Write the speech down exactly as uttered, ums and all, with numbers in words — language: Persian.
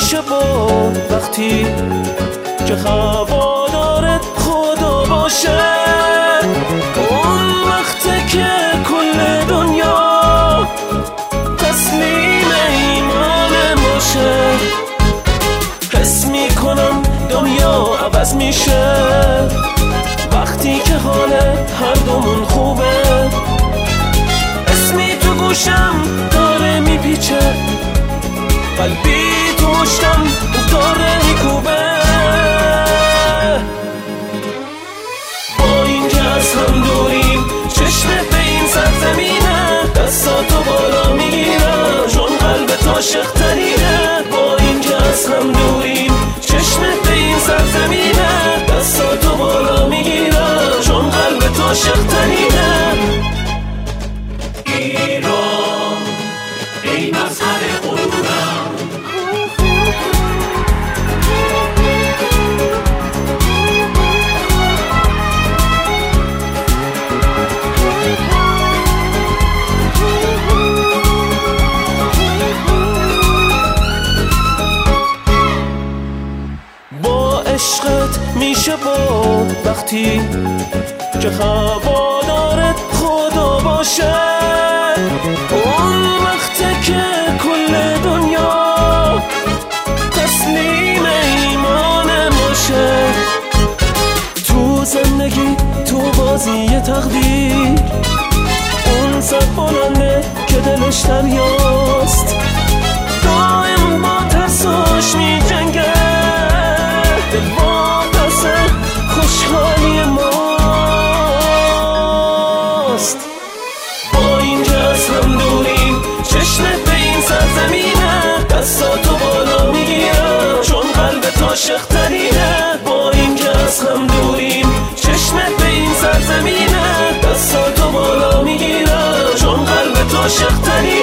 میشه با وقتی که هوادارت خدا باشه. اون وقته که کل دنیا تسلیم ایمان باشه. حس میکنم دنیا عوض میشه وقتی که حال هر دومون خوبه. اسمی تو گوشم داره میپیچه، قلبی تو مشتم داره میکوبه. با اینکه از هم دوریم چشمت به این سرزمینه، دستاتو بالا میگیرم چون قلبت عاشق ترینه. با اینکه از هم دوریم چشمت به این سرزمینه، دستاتو بالا میگیرم چون قلبت عاشق ترینه. ایران ای مظهر غرورم، با عشقت میشه با وقتی که هوادارت خدا باشه. اون وقته که کل دنیا تسلیم ایمان باشه. تو زندگی تو بازی تقدیر اون سر بلنده که دلش دریاست، دائم با ترساش می جنگه. دل با ترس خوشحالی ماست. با اینکه از هم دوریم چشمت به این سرزمینه، دستاتو بالا میگیرم چون قلبت عاشق ترینه. با اینکه از هم دوریم چشمت به این سرزمینه، دستاتو بالا میگیرم چون قلبت عاشق ترینه.